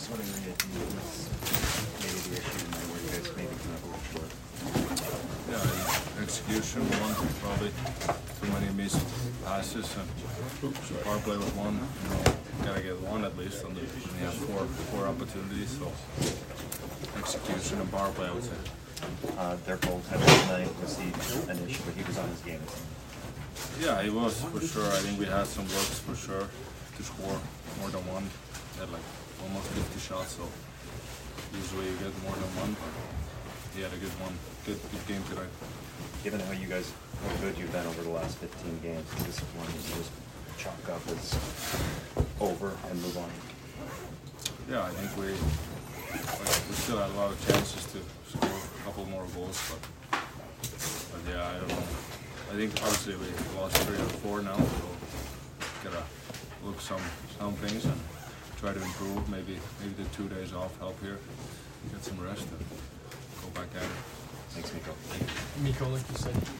wondering if maybe the issue tonight where you guys maybe come up a little short. Yeah, execution one, probably too many missed passes and power play with one. You know, gotta get one at least on the four opportunities. So execution and power play, I would say. Their goaltender tonight was an issue, but he was on his game. Yeah, he was for sure. I think we had some looks for sure to score more than one. We had like almost 50 shots, so usually you get more than one. But he had a good one, good game tonight. Given how good you've been over the last 15 games, is this one you just chalk up as over and move on? Yeah, I think we still had a lot of chances to score a couple more goals, but yeah, I don't know. I think obviously we lost 3 out of 4 now, so gotta look some things and try to improve. Maybe the 2 days off help here, get some rest and go back at it. Thanks, Mikko. Mikko, like you said,